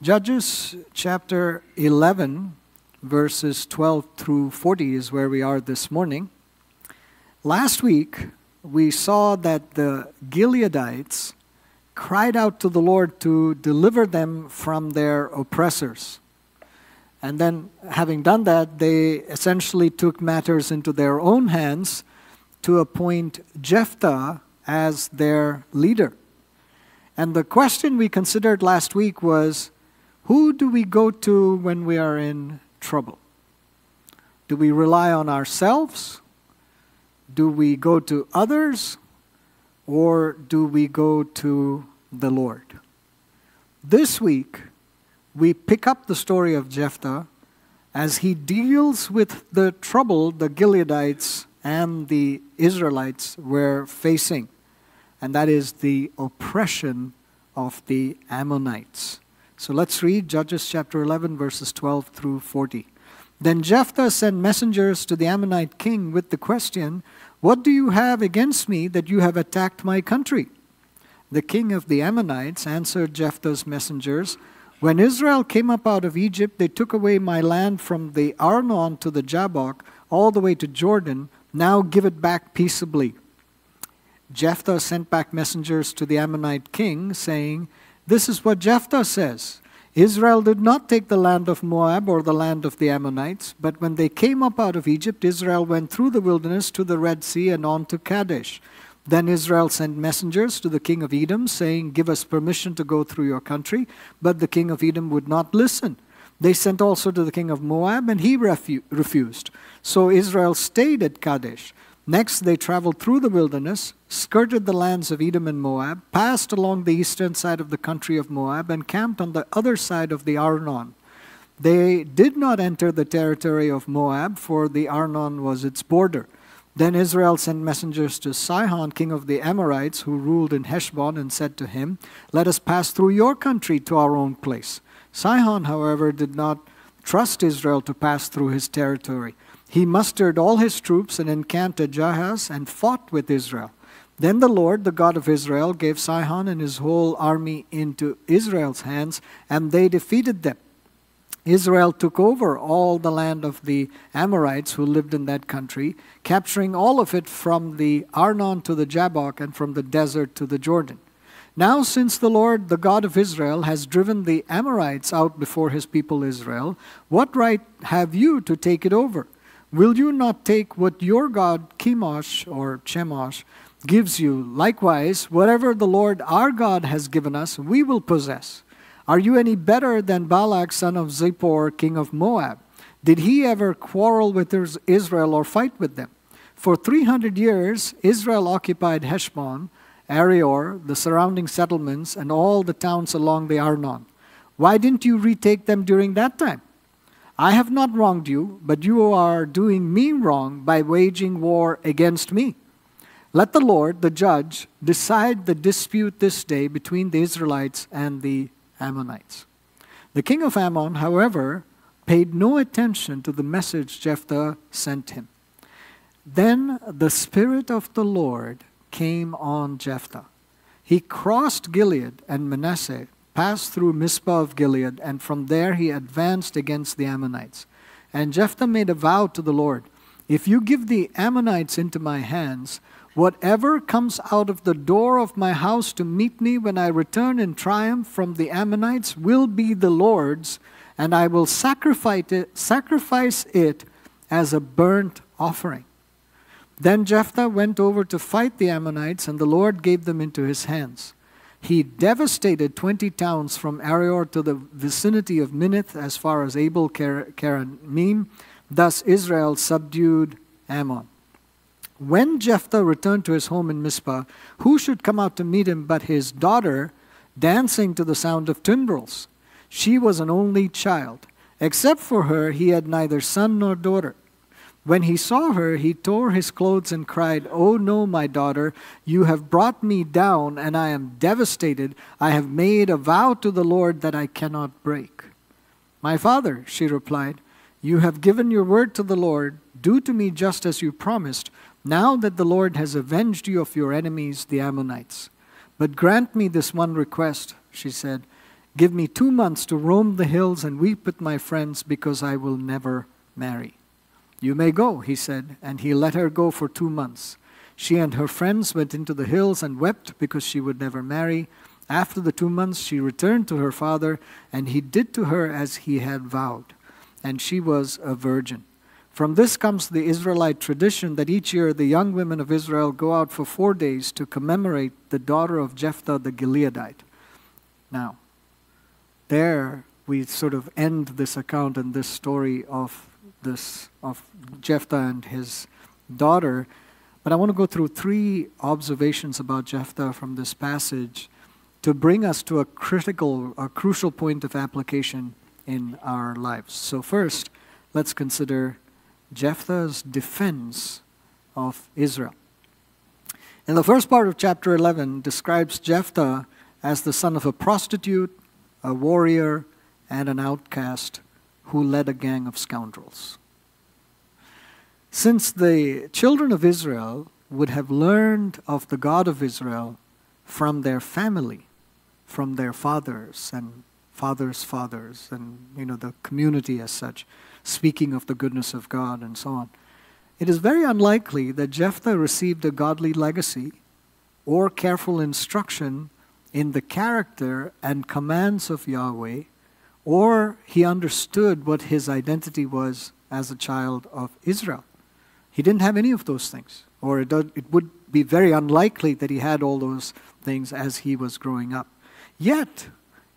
Judges chapter 11, verses 12 through 40 is where we are this morning. Last week, we saw that the Gileadites cried out to the Lord to deliver them from their oppressors. And then, having done that, they essentially took matters into their own hands to appoint Jephthah as their leader. And the question we considered last week was, who do we go to when we are in trouble? Do we rely on ourselves? Do we go to others? Or do we go to the Lord? This week, we pick up the story of Jephthah as he deals with the trouble the Gileadites and the Israelites were facing. And that is the oppression of the Ammonites. So let's read Judges chapter 11, verses 12 through 40. Then Jephthah sent messengers to the Ammonite king with the question, "What do you have against me that you have attacked my country?" The king of the Ammonites answered Jephthah's messengers, "When Israel came up out of Egypt, they took away my land from the Arnon to the Jabbok, all the way to Jordan. Now give it back peaceably." Jephthah sent back messengers to the Ammonite king, saying, "This is what Jephthah says. Israel did not take the land of Moab or the land of the Ammonites, but when they came up out of Egypt, Israel went through the wilderness to the Red Sea and on to Kadesh. Then Israel sent messengers to the king of Edom, saying, 'Give us permission to go through your country.' But the king of Edom would not listen. They sent also to the king of Moab, and he refused. So Israel stayed at Kadesh. Next, they traveled through the wilderness, skirted the lands of Edom and Moab, passed along the eastern side of the country of Moab, and camped on the other side of the Arnon. They did not enter the territory of Moab, for the Arnon was its border. Then Israel sent messengers to Sihon, king of the Amorites, who ruled in Heshbon, and said to him, 'Let us pass through your country to our own place.' Sihon, however, did not trust Israel to pass through his territory. He mustered all his troops and encamped at Jahaz and fought with Israel. Then the Lord, the God of Israel, gave Sihon and his whole army into Israel's hands, and they defeated them. Israel took over all the land of the Amorites who lived in that country, capturing all of it from the Arnon to the Jabbok and from the desert to the Jordan. Now, since the Lord, the God of Israel, has driven the Amorites out before his people Israel, what right have you to take it over? Will you not take what your god Chemosh or Chemosh gives you? Likewise, whatever the Lord our God has given us, we will possess. Are you any better than Balak, son of Zippor, king of Moab? Did he ever quarrel with Israel or fight with them? For 300 years, Israel occupied Heshbon, Areor, the surrounding settlements, and all the towns along the Arnon. Why didn't you retake them during that time? I have not wronged you, but you are doing me wrong by waging war against me. Let the Lord, the judge, decide the dispute this day between the Israelites and the Ammonites." The king of Ammon, however, paid no attention to the message Jephthah sent him. Then the Spirit of the Lord came on Jephthah. He crossed Gilead and Manasseh, passed through Mizpah of Gilead, and from there he advanced against the Ammonites. And Jephthah made a vow to the Lord, "If you give the Ammonites into my hands, whatever comes out of the door of my house to meet me when I return in triumph from the Ammonites will be the Lord's, and I will sacrifice it as a burnt offering." Then Jephthah went over to fight the Ammonites, and the Lord gave them into his hands. He devastated 20 towns from Areor to the vicinity of Minnith as far as Abel Keramim. Thus Israel subdued Ammon. When Jephthah returned to his home in Mizpah, who should come out to meet him but his daughter, dancing to the sound of timbrels? She was an only child. Except for her, he had neither son nor daughter. When he saw her, he tore his clothes and cried, "Oh no, my daughter, you have brought me down, and I am devastated. I have made a vow to the Lord that I cannot break." "My father," she replied, "you have given your word to the Lord. Do to me just as you promised, now that the Lord has avenged you of your enemies, the Ammonites. But grant me this one request," she said. Give me 2 months to roam the hills and weep with my friends because I will never marry. You may go, he said, and he let her go for 2 months. She and her friends went into the hills and wept because she would never marry. After the 2 months, she returned to her father, and he did to her as he had vowed, and she was a virgin. From this comes the Israelite tradition that each year the young women of Israel go out for 4 days to commemorate the daughter of Jephthah the Gileadite. Now, there we sort of end this account and this story of Jephthah and his daughter. But I want to go through 3 observations about Jephthah from this passage to bring us to a crucial point of application in our lives. So first, let's consider Jephthah's defense of Israel. And the first part of chapter 11 describes Jephthah as the son of a prostitute, a warrior, and an outcast who led a gang of scoundrels. Since the children of Israel would have learned of the God of Israel from their family, from their fathers and fathers' fathers, and the community as such, speaking of the goodness of God and so on, it is very unlikely that Jephthah received a godly legacy or careful instruction in the character and commands of Yahweh, or he understood what his identity was as a child of Israel. He didn't have any of those things, or it would be very unlikely that he had all those things as he was growing up. Yet,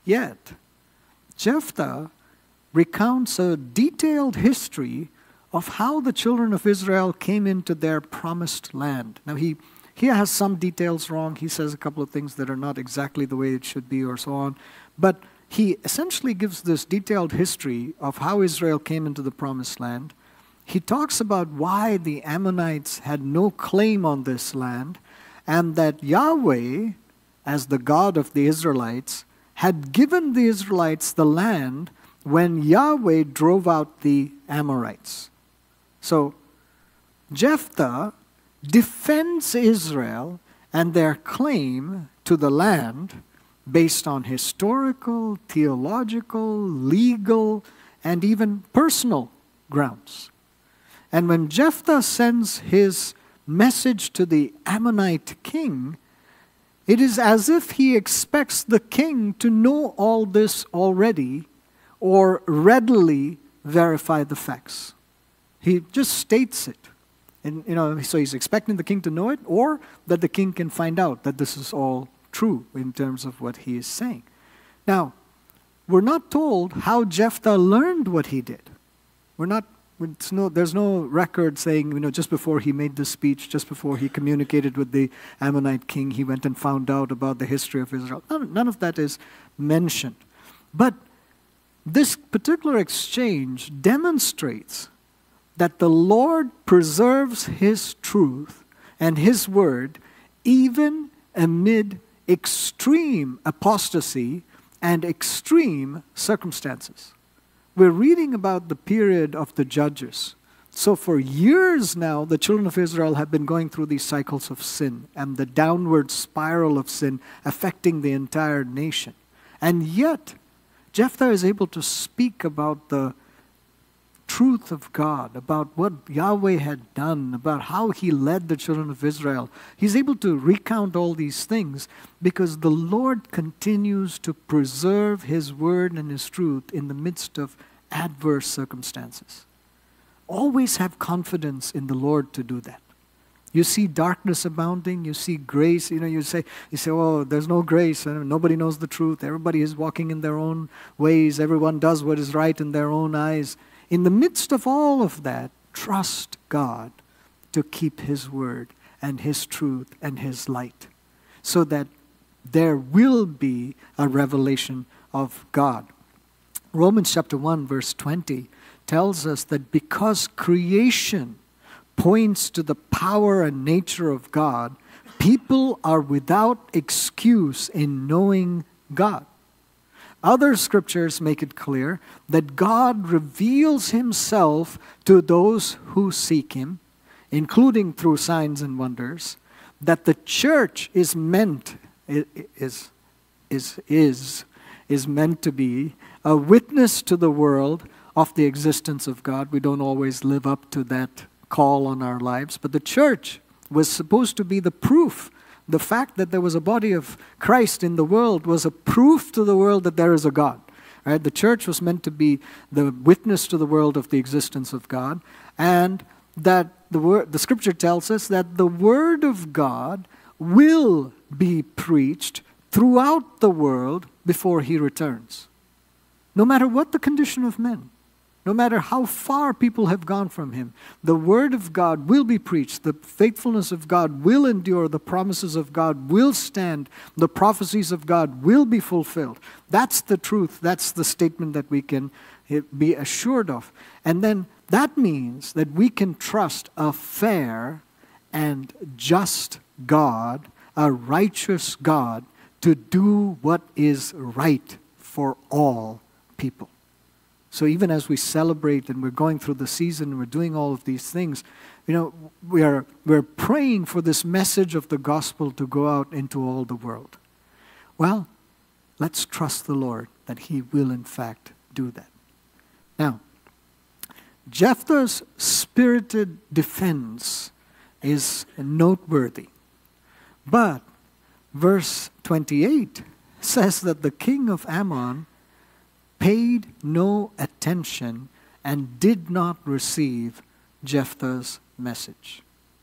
Jephthah recounts a detailed history of how the children of Israel came into their promised land. Now he has some details wrong. He says a couple of things that are not exactly the way it should be or so on. But he essentially gives this detailed history of how Israel came into the promised land. He talks about why the Ammonites had no claim on this land, and that Yahweh, as the God of the Israelites, had given the Israelites the land when Yahweh drove out the Amorites. So Jephthah defends Israel and their claim to the land based on historical, theological, legal, and even personal grounds. And when Jephthah sends his message to the Ammonite king, it is as if he expects the king to know all this already or readily verify the facts. He just states it. And, so he's expecting the king to know it, or that the king can find out that this is all true in terms of what he is saying. Now, we're not told how Jephthah learned what he did. There's no record saying, just before he made this speech, just before he communicated with the Ammonite king, he went and found out about the history of Israel. None of that is mentioned. But this particular exchange demonstrates that the Lord preserves His truth and His word even amid extreme apostasy and extreme circumstances. We're reading about the period of the judges. So for years now, the children of Israel have been going through these cycles of sin and the downward spiral of sin affecting the entire nation. And yet, Jephthah is able to speak about the truth of God, about what Yahweh had done, about how He led the children of Israel. He's able to recount all these things because the Lord continues to preserve His word and His truth in the midst of adverse circumstances. Always have confidence in the Lord to do that. You see darkness abounding, you see grace, you say, oh, there's no grace, and nobody knows the truth, everybody is walking in their own ways, everyone does what is right in their own eyes. In the midst of all of that, trust God to keep His word and His truth and His light, so that there will be a revelation of God. Romans chapter 1 verse 20 tells us that because creation points to the power and nature of God, people are without excuse in knowing God. Other scriptures make it clear that God reveals Himself to those who seek Him, including through signs and wonders, that the church is meant, is is meant to be a witness to the world of the existence of God. We don't always live up to that call on our lives, but the church was supposed to be the proof. The fact that there was a body of Christ in the world was a proof to the world that there is a God. Right? The church was meant to be the witness to the world of the existence of God, and that the Scripture tells us that the Word of God will be preached throughout the world before He returns. No matter what the condition of men, no matter how far people have gone from Him, the Word of God will be preached. The faithfulness of God will endure. The promises of God will stand. The prophecies of God will be fulfilled. That's the truth. That's the statement that we can be assured of. And then that means that we can trust a fair and just God, a righteous God, to do what is right for all people. So even as we celebrate and we're going through the season and we're doing all of these things, we're praying for this message of the gospel to go out into all the world. Well, let's trust the Lord that He will in fact do that. Now, Jephthah's spirited defense is noteworthy. But verse 28 says that the king of Ammon paid no attention and did not receive Jephthah's message.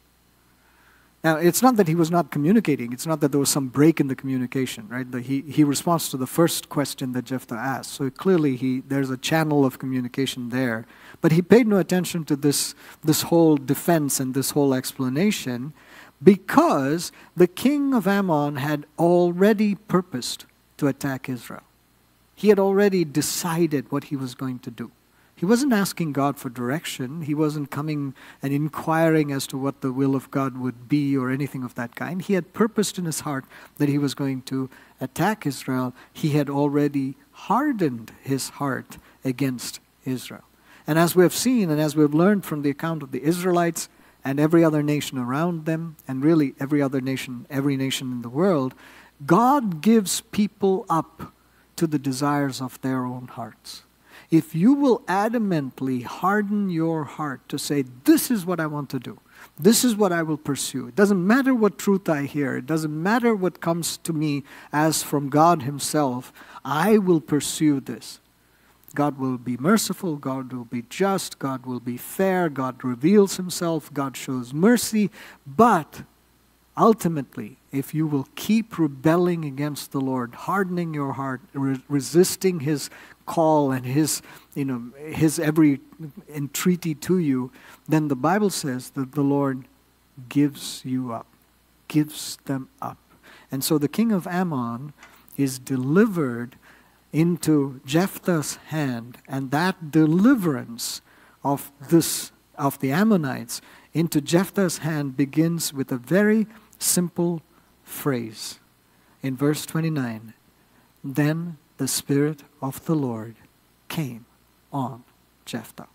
Now, it's not that he was not communicating. It's not that there was some break in the communication, right? He responds to the first question that Jephthah asked. So clearly there's a channel of communication there. But he paid no attention to this whole defense and this whole explanation because the king of Ammon had already purposed to attack Israel. He had already decided what he was going to do. He wasn't asking God for direction. He wasn't coming and inquiring as to what the will of God would be or anything of that kind. He had purposed in his heart that he was going to attack Israel. He had already hardened his heart against Israel. And as we have seen and as we have learned from the account of the Israelites and every other nation around them, and really every nation in the world, God gives people up to the desires of their own hearts. If you will adamantly harden your heart to say, this is what I want to do, this is what I will pursue. It doesn't matter what truth I hear. It doesn't matter what comes to me as from God Himself. I will pursue this. God will be merciful. God will be just. God will be fair. God reveals Himself. God shows mercy. But ultimately, if you will keep rebelling against the Lord, hardening your heart, resisting His call and His every entreaty to you, then the Bible says that the Lord gives you up, gives them up. And so the king of Ammon is delivered into Jephthah's hand, and that deliverance of the Ammonites into Jephthah's hand begins with a very simple phrase. In verse 29, then the Spirit of the Lord came on Jephthah.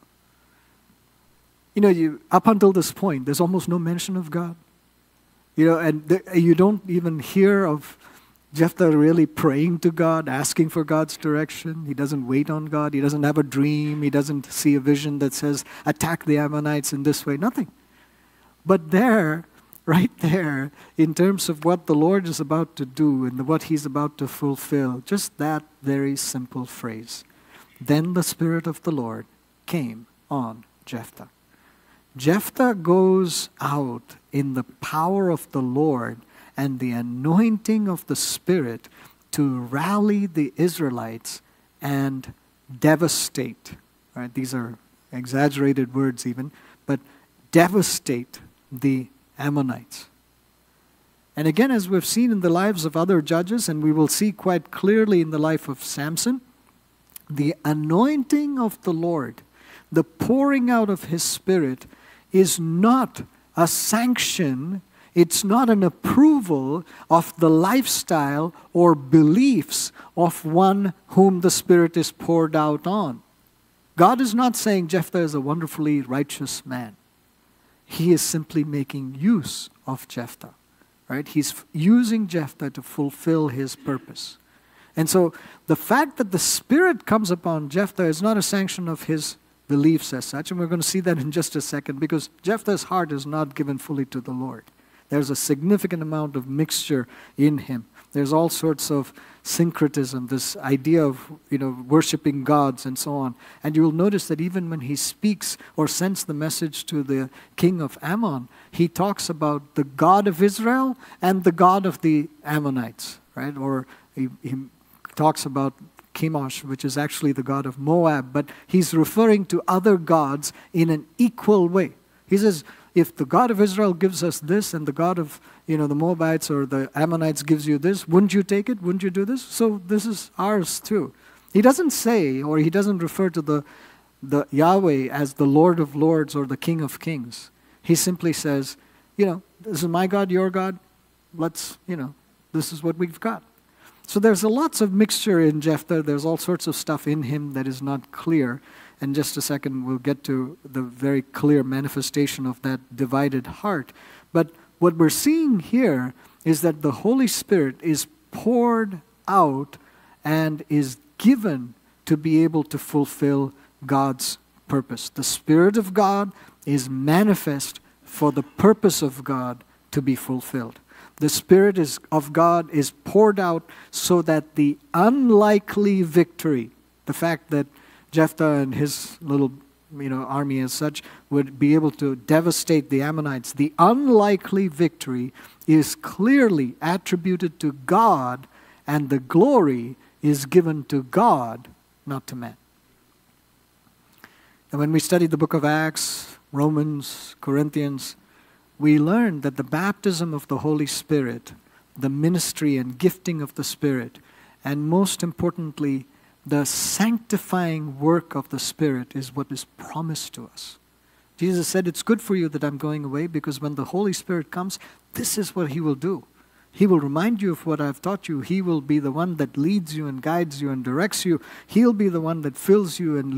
Up until this point, there's almost no mention of God. And you don't even hear of Jephthah really praying to God, asking for God's direction. He doesn't wait on God. He doesn't have a dream. He doesn't see a vision that says, attack the Ammonites in this way. Nothing. But there, right there, in terms of what the Lord is about to do and what He's about to fulfill, just that very simple phrase. Then the Spirit of the Lord came on Jephthah. Jephthah goes out in the power of the Lord and the anointing of the Spirit to rally the Israelites and devastate. Right? These are exaggerated words even, but devastate the Ammonites. And again, as we've seen in the lives of other judges, and we will see quite clearly in the life of Samson, the anointing of the Lord, the pouring out of His Spirit, is not a sanction, it's not an approval of the lifestyle or beliefs of one whom the Spirit is poured out on. God is not saying Jephthah is a wonderfully righteous man. He is simply making use of Jephthah. Right? He's using Jephthah to fulfill his purpose. And so the fact that the Spirit comes upon Jephthah is not a sanction of his beliefs as such, and we're going to see that in just a second, because Jephthah's heart is not given fully to the Lord. There's a significant amount of mixture in him. There's all sorts of syncretism, this idea of, worshiping gods and so on. And you will notice that even when he speaks or sends the message to the king of Ammon, he talks about the God of Israel and the God of the Ammonites, right? Or he talks about Chemosh, which is actually the god of Moab, but he's referring to other gods in an equal way. He says, if the God of Israel gives us this and the God of, the Moabites or the Ammonites gives you this, wouldn't you take it? Wouldn't you do this? So this is ours too. He doesn't say, or he doesn't refer to the Yahweh as the Lord of Lords or the King of Kings. He simply says, this is my God, your God. Let's, this is what we've got. So there's lots of mixture in Jephthah. There's all sorts of stuff in him that is not clear. In just a second, we'll get to the very clear manifestation of that divided heart. But what we're seeing here is that the Holy Spirit is poured out and is given to be able to fulfill God's purpose. The Spirit of God is manifest for the purpose of God to be fulfilled. The Spirit of God is poured out so that the unlikely victory, the fact that Jephthah and his little army as such would be able to devastate the Ammonites, the unlikely victory is clearly attributed to God, and the glory is given to God, not to man. And when we studied the book of Acts, Romans, Corinthians, we learned that the baptism of the Holy Spirit, the ministry and gifting of the Spirit, and most importantly, the sanctifying work of the Spirit is what is promised to us. Jesus said, it's good for you that I'm going away, because when the Holy Spirit comes, this is what He will do. He will remind you of what I've taught you. He will be the one that leads you and guides you and directs you. He'll be the one that fills you and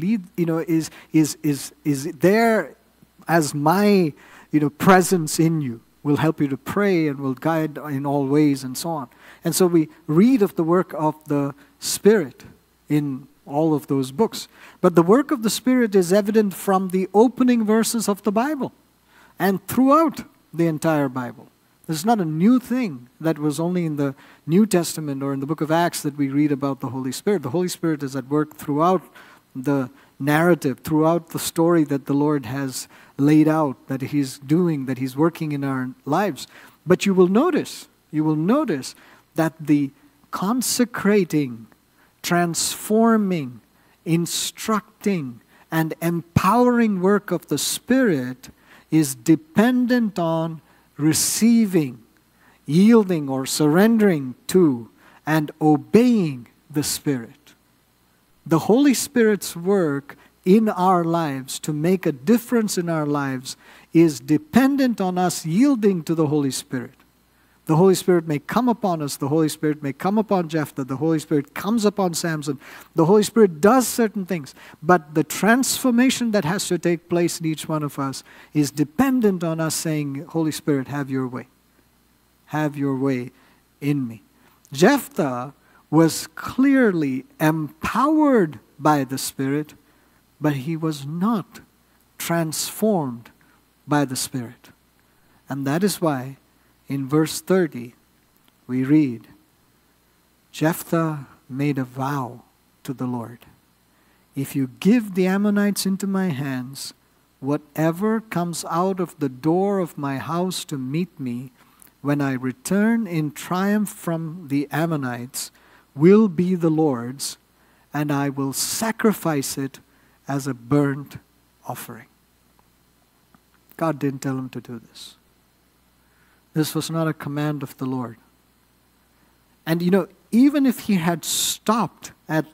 is there as my presence in you, will help you to pray and will guide in all ways and so on. And so we read of the work of the Spirit in all of those books. But the work of the Spirit is evident from the opening verses of the Bible and throughout the entire Bible. This is not a new thing that was only in the New Testament or in the book of Acts that we read about the Holy Spirit. The Holy Spirit is at work throughout the narrative, throughout the story that the Lord has laid out, that He's doing, that He's working in our lives. But you will notice that the consecrating, transforming, instructing, and empowering work of the Spirit is dependent on receiving, yielding or surrendering to, and obeying the Spirit. The Holy Spirit's work in our lives to make a difference in our lives is dependent on us yielding to the Holy Spirit. The Holy Spirit may come upon us. The Holy Spirit may come upon Jephthah. The Holy Spirit comes upon Samson. The Holy Spirit does certain things. But the transformation that has to take place in each one of us is dependent on us saying, Holy Spirit, have your way. Have your way in me. Jephthah was clearly empowered by the Spirit, but he was not transformed by the Spirit. And that is why in verse 30, we read, Jephthah made a vow to the Lord. If you give the Ammonites into my hands, whatever comes out of the door of my house to meet me, when I return in triumph from the Ammonites, will be the Lord's, and I will sacrifice it as a burnt offering. God didn't tell him to do this. This was not a command of the Lord. And even if he had stopped at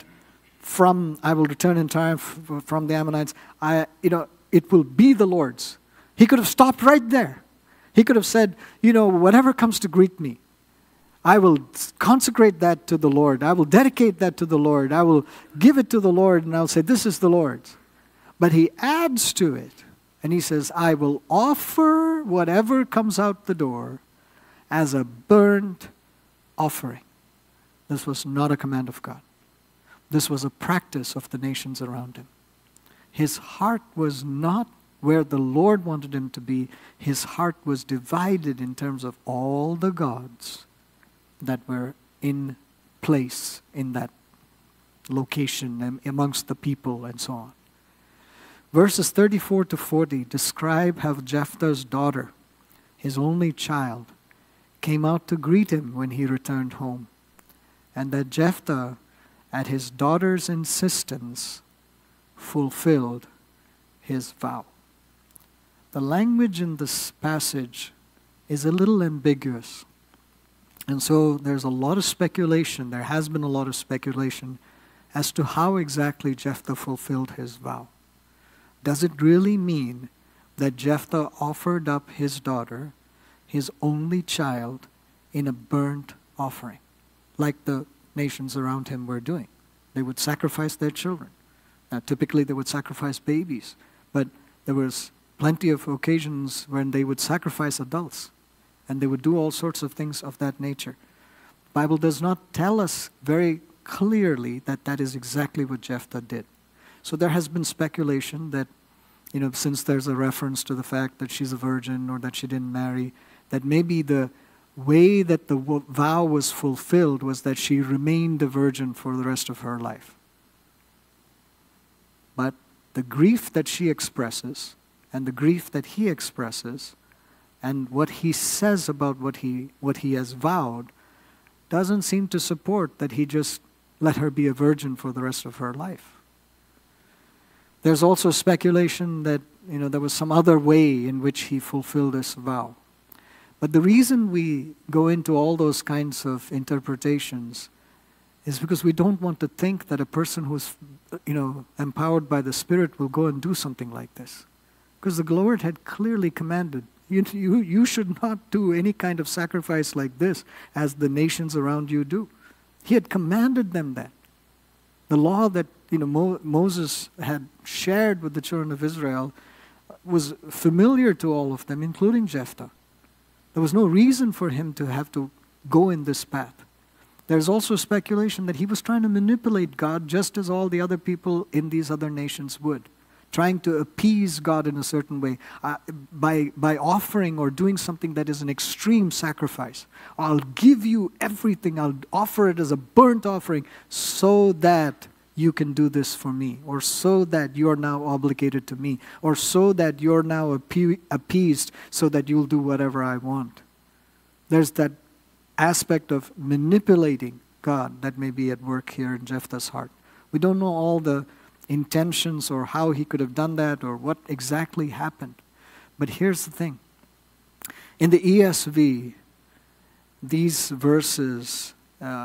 I will return in triumph from the Ammonites, it will be the Lord's. He could have stopped right there. He could have said, whatever comes to greet me, I will consecrate that to the Lord. I will dedicate that to the Lord. I will give it to the Lord, and I'll say, this is the Lord's. But he adds to it. And he says, I will offer whatever comes out the door as a burnt offering. This was not a command of God. This was a practice of the nations around him. His heart was not where the Lord wanted him to be. His heart was divided in terms of all the gods that were in place in that location and amongst the people and so on. Verses 34 to 40 describe how Jephthah's daughter, his only child, came out to greet him when he returned home, and that Jephthah, at his daughter's insistence, fulfilled his vow. The language in this passage is a little ambiguous. And so there's a lot of speculation, there has been a lot of speculation as to how exactly Jephthah fulfilled his vow. Does it really mean that Jephthah offered up his daughter, his only child, in a burnt offering, like the nations around him were doing? They would sacrifice their children. Now, typically they would sacrifice babies, but there was plenty of occasions when they would sacrifice adults, and they would do all sorts of things of that nature. The Bible does not tell us very clearly that that is exactly what Jephthah did. So there has been speculation that, since there's a reference to the fact that she's a virgin or that she didn't marry, that maybe the way that the vow was fulfilled was that she remained a virgin for the rest of her life. But the grief that she expresses and the grief that he expresses and what he says about what he has vowed doesn't seem to support that he just let her be a virgin for the rest of her life. There's also speculation that there was some other way in which he fulfilled this vow. But the reason we go into all those kinds of interpretations is because we don't want to think that a person who's empowered by the Spirit will go and do something like this. Because the Lord had clearly commanded, you should not do any kind of sacrifice like this as the nations around you do. He had commanded them that. The law that Moses had shared with the children of Israel was familiar to all of them, including Jephthah. There was no reason for him to have to go in this path. There's also speculation that he was trying to manipulate God just as all the other people in these other nations would, trying to appease God in a certain way by offering or doing something that is an extreme sacrifice. I'll give you everything. I'll offer it as a burnt offering so that you can do this for me, or so that you're now obligated to me, or so that you're now appeased so that you'll do whatever I want. There's that aspect of manipulating God that may be at work here in Jephthah's heart. We don't know all the intentions or how he could have done that or what exactly happened. But here's the thing. In the ESV, these verses,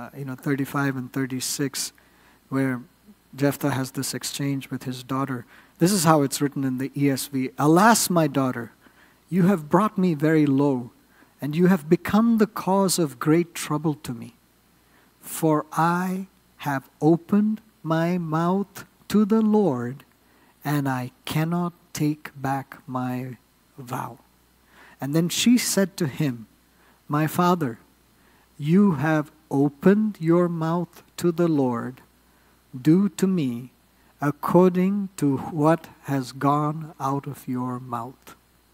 35 and 36, where Jephthah has this exchange with his daughter, this is how it's written in the ESV. Alas, my daughter, you have brought me very low, and you have become the cause of great trouble to me. For I have opened my mouth to the Lord, and I cannot take back my vow. And then she said to him, my father, you have opened your mouth to the Lord. Do to me according to what has gone out of your mouth.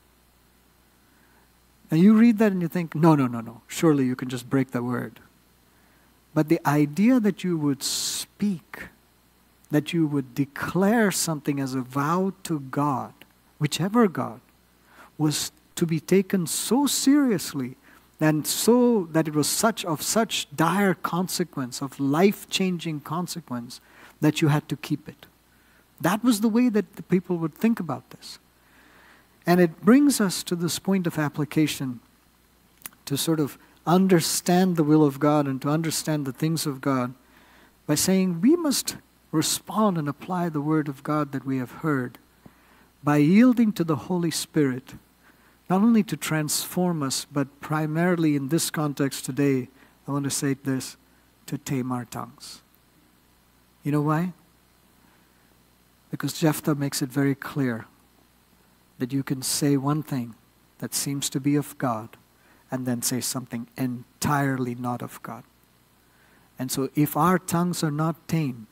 And you read that and you think, no. Surely you can just break the word. But the idea that you would speak, that you would declare something as a vow to God, whichever God, was to be taken so seriously and so that it was such dire consequence, of life-changing consequence, that you had to keep it. That was the way that the people would think about this. And it brings us to this point of application to sort of understand the will of God and to understand the things of God by saying we must respond and apply the word of God that we have heard by yielding to the Holy Spirit, not only to transform us, but primarily in this context today, I want to say this, to tame our tongues. You know why? Because Jephthah makes it very clear that you can say one thing that seems to be of God and then say something entirely not of God. And so if our tongues are not tamed,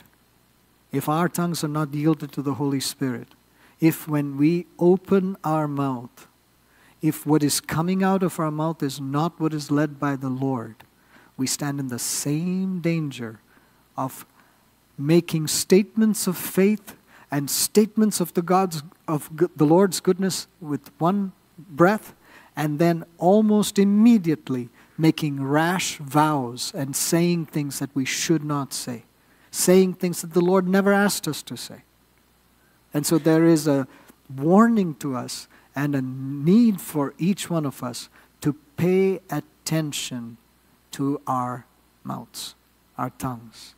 if our tongues are not yielded to the Holy Spirit, if when we open our mouth, if what is coming out of our mouth is not what is led by the Lord, we stand in the same danger of making statements of faith and statements of the Lord's goodness with one breath, and then almost immediately making rash vows and saying things that we should not say, saying things that the Lord never asked us to say. And so there is a warning to us and a need for each one of us to pay attention to our mouths, our tongues.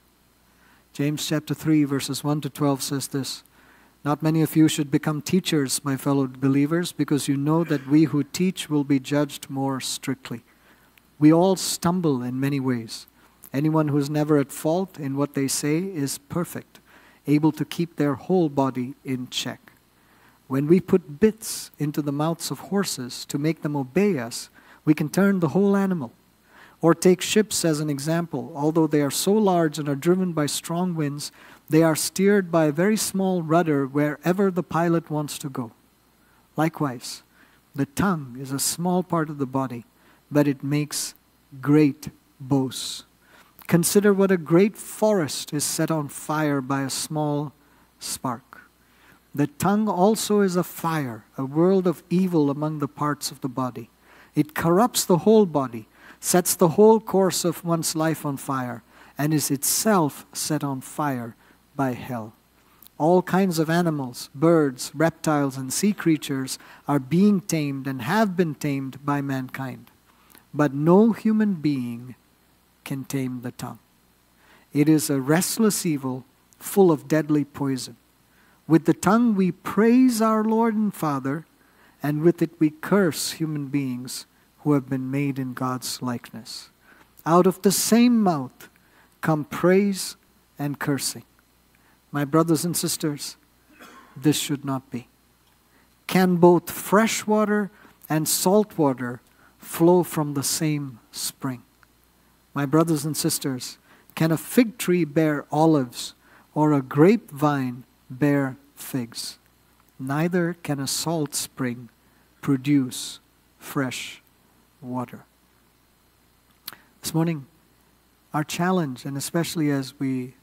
James chapter 3 verses 1 to 12 says this, "Not many of you should become teachers, my fellow believers, because you know that we who teach will be judged more strictly. We all stumble in many ways. Anyone who is never at fault in what they say is perfect, able to keep their whole body in check. When we put bits into the mouths of horses to make them obey us, we can turn the whole animal. Or take ships as an example. Although they are so large and are driven by strong winds, they are steered by a very small rudder wherever the pilot wants to go. Likewise, the tongue is a small part of the body, but it makes great boasts. Consider what a great forest is set on fire by a small spark. The tongue also is a fire, a world of evil among the parts of the body. It corrupts the whole body, sets the whole course of one's life on fire, and is itself set on fire by hell. All kinds of animals, birds, reptiles, and sea creatures are being tamed and have been tamed by mankind. But no human being can tame the tongue. It is a restless evil full of deadly poison. With the tongue we praise our Lord and Father, and with it we curse human beings who have been made in God's likeness. Out of the same mouth come praise and cursing. My brothers and sisters, this should not be. Can both fresh water and salt water flow from the same spring? My brothers and sisters, can a fig tree bear olives or a grapevine bear figs? Neither can a salt spring produce fresh water. This morning, our challenge, and especially as we,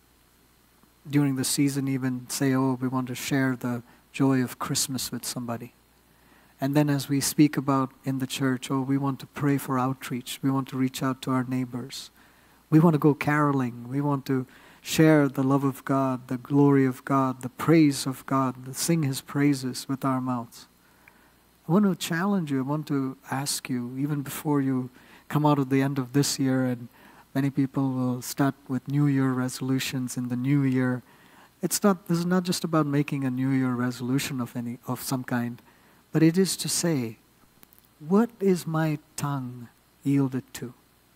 during the season, even say, oh, we want to share the joy of Christmas with somebody. And then as we speak about in the church, oh, we want to pray for outreach. We want to reach out to our neighbors. We want to go caroling. We want to share the love of God, the glory of God, the praise of God, sing His praises with our mouths. I want to challenge you. I want to ask you, even before you come out of the end of this year, and many people will start with New Year resolutions in the new year. This is not just about making a New Year resolution of some kind, but it is to say, what is my tongue yielded to?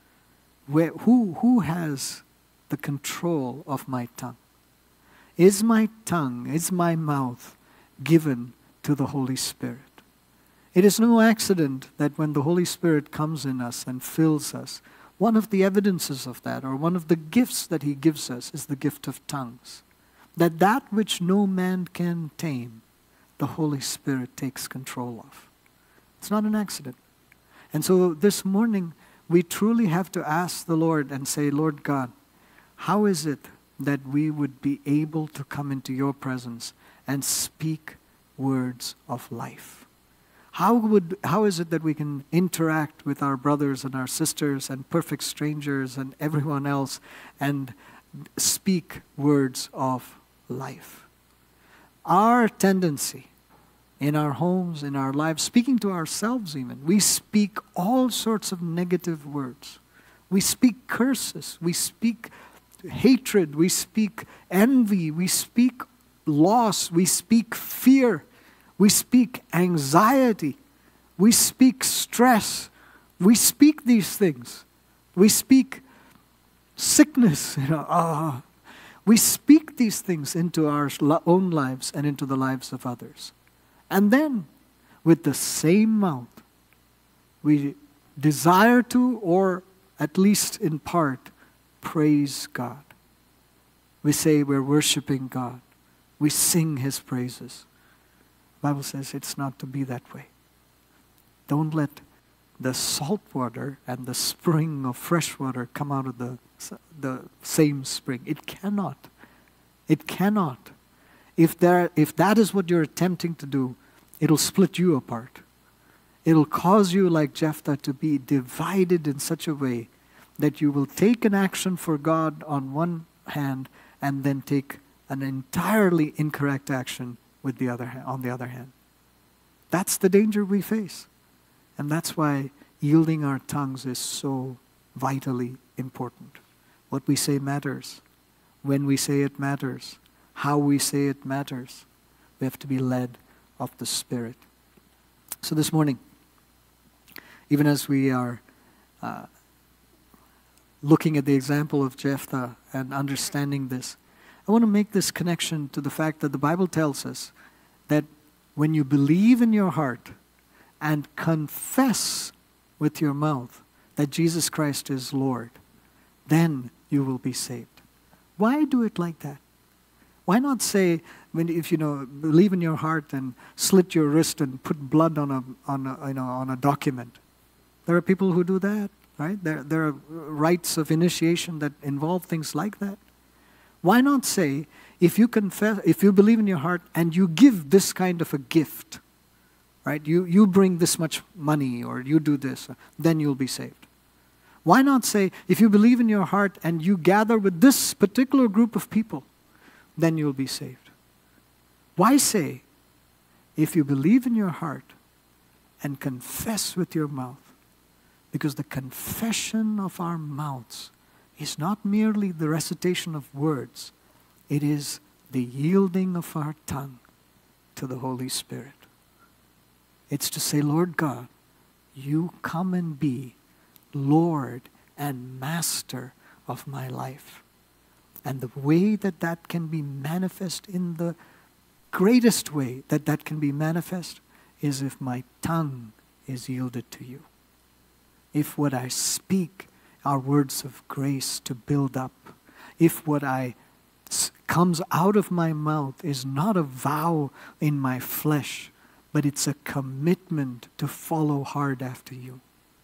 Who has the control of my tongue? Is my tongue, is my mouth given to the Holy Spirit? It is no accident that when the Holy Spirit comes in us and fills us, one of the evidences of that, or one of the gifts that He gives us, is the gift of tongues. That which no man can tame, the Holy Spirit takes control of. It's not an accident. And so this morning, we truly have to ask the Lord and say, Lord God, how is it that we would be able to come into your presence and speak words of life? How is it that we can interact with our brothers and our sisters and perfect strangers and everyone else and speak words of life? Our tendency in our homes, in our lives, speaking to ourselves even, we speak all sorts of negative words. We speak curses, we speak hatred, we speak envy, we speak loss, we speak fear, we speak anxiety, we speak stress, we speak these things. We speak sickness, we speak these things into our own lives and into the lives of others. And then, with the same mouth, we desire to, or at least in part, praise God. We say we're worshiping God. We sing His praises. The Bible says it's not to be that way. Don't let the salt water and the spring of fresh water come out of the same spring. It cannot. It cannot. If that is what you're attempting to do, it'll split you apart. It'll cause you, like Jephthah, to be divided in such a way that you will take an action for God on one hand and then take an entirely incorrect action with the other on the other hand. That's the danger we face. And that's why yielding our tongues is so vitally important. What we say matters. When we say it matters. How we say it matters. We have to be led of the Spirit. So this morning, even as we are looking at the example of Jephthah and understanding this, I want to make this connection to the fact that the Bible tells us that when you believe in your heart and confess with your mouth that Jesus Christ is Lord, then you will be saved. Why do it like that? Why not say, if you believe in your heart and slit your wrist and put blood on a document? There are people who do that, right? There are rites of initiation that involve things like that. Why not say, if you believe in your heart and you give this kind of a gift, right? You bring this much money or you do this, then you'll be saved. Why not say, if you believe in your heart and you gather with this particular group of people, then you'll be saved? Why say, if you believe in your heart and confess with your mouth? Because the confession of our mouths is not merely the recitation of words. It is the yielding of our tongue to the Holy Spirit. It's to say, Lord God, you come and be Lord and Master of my life. And the way that can be manifest, in the greatest way that can be manifest, is if my tongue is yielded to you. If what I speak are words of grace to build up. If what comes out of my mouth is not a vow in my flesh, but it's a commitment to follow hard after you.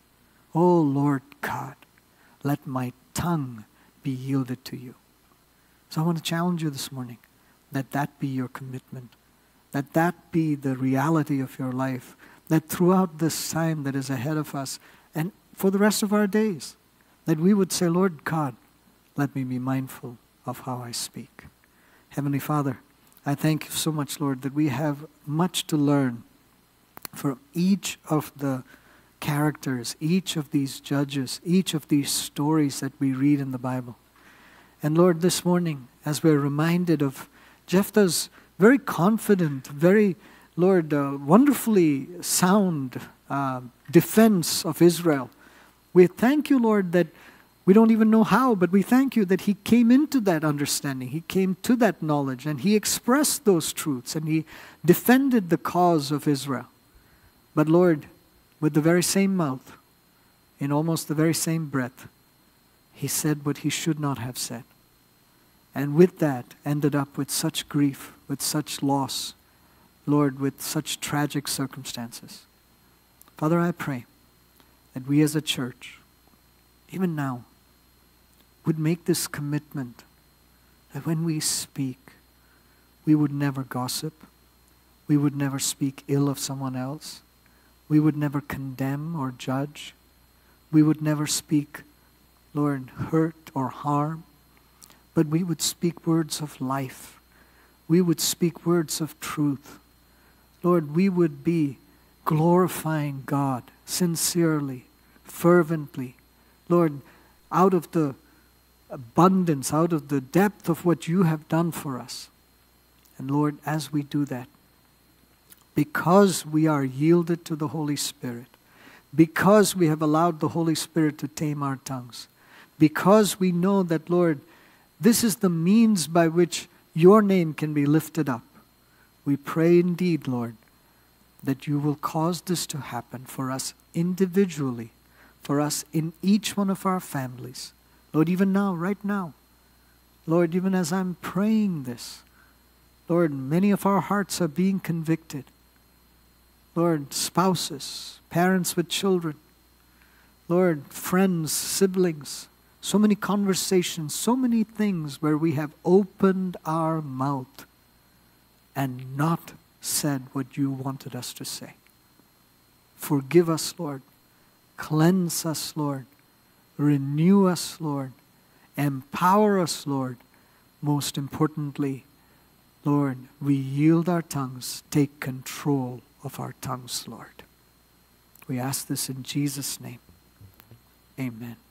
Oh Lord God, let my tongue be yielded to you. So I want to challenge you this morning, that be your commitment, that be the reality of your life, that throughout this time that is ahead of us and for the rest of our days, that we would say, Lord God, let me be mindful of how I speak. Heavenly Father, I thank you so much, Lord, that we have much to learn from each of the characters, each of these judges, each of these stories that we read in the Bible. And Lord, this morning, as we're reminded of Jephthah's very confident, very, Lord, wonderfully sound defense of Israel, we thank you, Lord, that we don't even know how, but we thank you that he came into that understanding. He came to that knowledge, and he expressed those truths, and he defended the cause of Israel. But Lord, with the very same mouth, in almost the very same breath, he said what he should not have said. And with that, ended up with such grief, with such loss, Lord, with such tragic circumstances. Father, I pray that we as a church, even now, would make this commitment that when we speak, we would never gossip, we would never speak ill of someone else, we would never condemn or judge, we would never speak, Lord, hurt or harm, but we would speak words of life. We would speak words of truth. Lord, we would be glorifying God sincerely, fervently. Lord, out of the abundance, out of the depth of what you have done for us. And Lord, as we do that, because we are yielded to the Holy Spirit, because we have allowed the Holy Spirit to tame our tongues, because we know that, Lord, this is the means by which your name can be lifted up. We pray indeed, Lord, that you will cause this to happen for us individually, for us in each one of our families, Lord, even now, right now, Lord, even as I'm praying this, Lord, many of our hearts are being convicted. Lord, spouses, parents with children, Lord, friends, siblings, so many conversations, so many things where we have opened our mouth and not said what you wanted us to say. Forgive us, Lord. Cleanse us, Lord. Renew us, Lord. Empower us, Lord. Most importantly, Lord, we yield our tongues. Take control of our tongues, Lord. We ask this in Jesus' name. Amen.